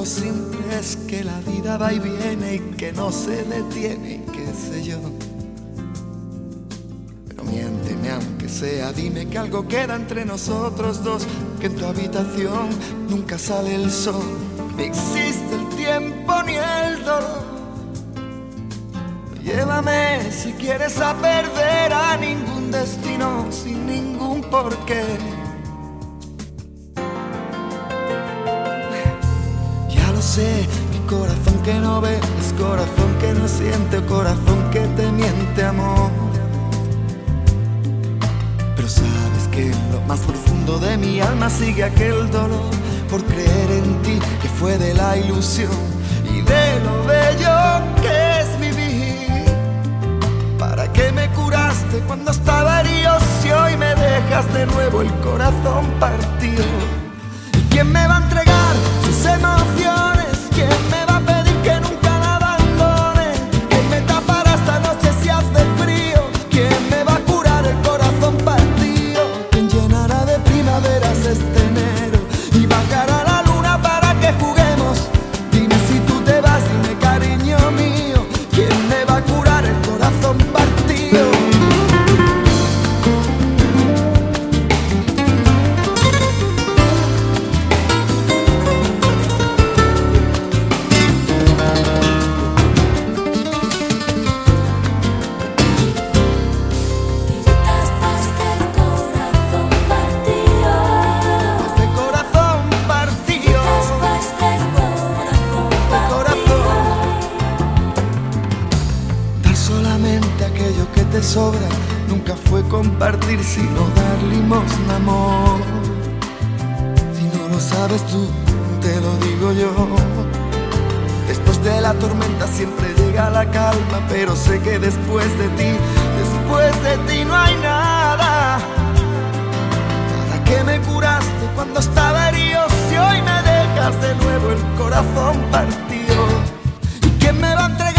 simple es que la vida va y viene y que no se detiene y qué sé yo. Pero miénteme aunque sea, dime que algo queda entre nosotros dos, que en tu habitación nunca sale el sol, ni existe el tiempo ni el dolor. Llévame si quieres a perder a ningún destino sin ningún porqué. Ya lo sé, mi corazón que no ve es corazón que no siente, o corazón que te miente, amor. Pero sabes que en lo más profundo de mi alma sigue aquel dolor por creer en ti, que fue de la ilusión y de lo bello que es vivir. ¿Para qué me curaste cuando estaba herido si hoy me dejas de nuevo el corazón partido? ¿Y quién me va a entregar sus emociones? ¿Quién me va a pedir que nunca la abandone? ¿Quién me tapará esta noche si hace frío? ¿Quién me va a curar el corazón partido? ¿Quién llenará de primaveras este enero y bajará la luna para que juguemos? Dime si tú te vas, dime cariño mío, ¿quién me va a curar el corazón partido? Aquello que te sobra nunca fue compartir, sino dar limosna, amor. Si no lo sabes tú, te lo digo yo. Después de la tormenta siempre llega la calma, pero sé que después de ti no hay nada. Nada que me curaste cuando estaba herido, si hoy me dejas de nuevo el corazón partido. ¿Y quién me va a entregar